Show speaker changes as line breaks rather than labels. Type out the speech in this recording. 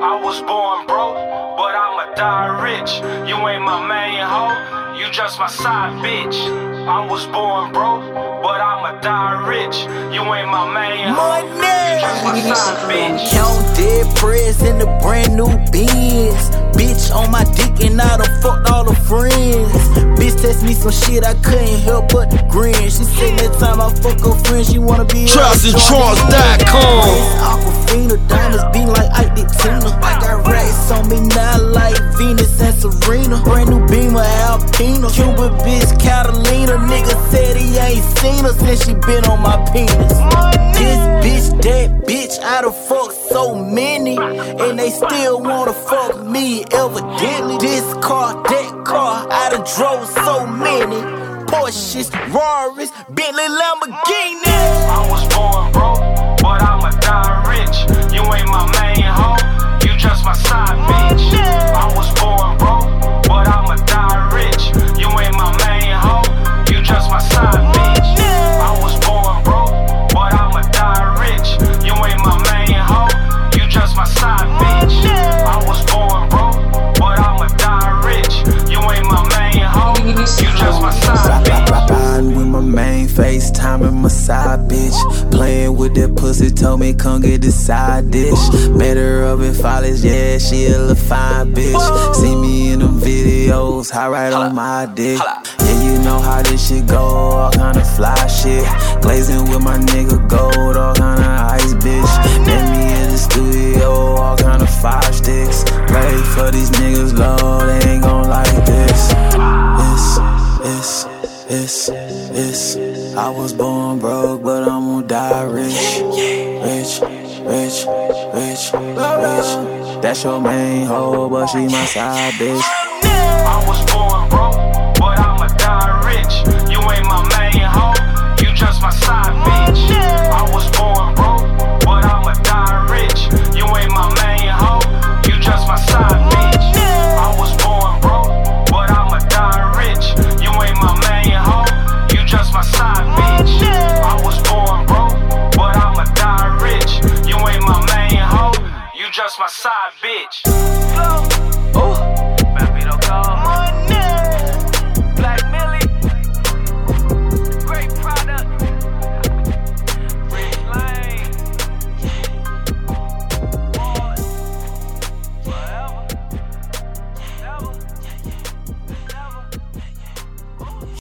I was born broke, but I'ma die rich. You ain't my main hoe, you just my side bitch. I was born broke, but I'ma die rich. You ain't my main hoe, you just my side bitch.
Count dead prayers in the brand new Benz. Bitch on my dick and I done fucked all her friends. Bitch text me some shit I couldn't help but grin. She said that time I fuck her friends, she wanna be
TrustedCharles.com.
Aquafina, diamonds beat like Ike did Tina. I got racks on me now like Venus and Serena. Brand new Beamer Alpina, Cuban bitch Catalina. Nigga said he ain't seen her since she been on my penis. This bitch, that bitch, I done fucked so many, and they still wanna fuck me evidently. This car, that car, I done drove so many Porsches, Rarries, Bentley, Lamborghini.
I was born broke, but I'ma die rich. You ain't my main hoe, you just my side bitch. I was born broke, but I'ma die rich. You ain't my main hoe, you just my side bitch. I was born broke, but I'ma die rich. You ain't my main hoe, you just my side bitch. I was born broke, but I'ma die rich. You ain't my main hoe, you just my side bitch.
Riding with my main FaceTiming my side bitch. Playing with that pussy, told me come get the side dish. Met her up in Follies, yeah, she a little fine bitch. See me in them videos, high right on my dick. Yeah, you know how this shit go, all kind of fly shit. Glazing with my nigga Gold, all kind of ice bitch. Met me in the studio, all kind of 5 sticks. Play for these niggas low, they ain't gon' like this. I was born broke, but I'm gon' die rich. Rich. That's your main hoe, but she my side bitch.
I was born broke, but I'ma die rich. You ain't my main hoe, you just my side bitch. I was born broke, but I'ma die rich. You ain't my main hoe, you just my side bitch. I was born broke, but I'ma die rich. You ain't my main hoe, you just my side bitch. I was born broke, but I'ma die rich. You ain't my main hoe, you just my side bitch.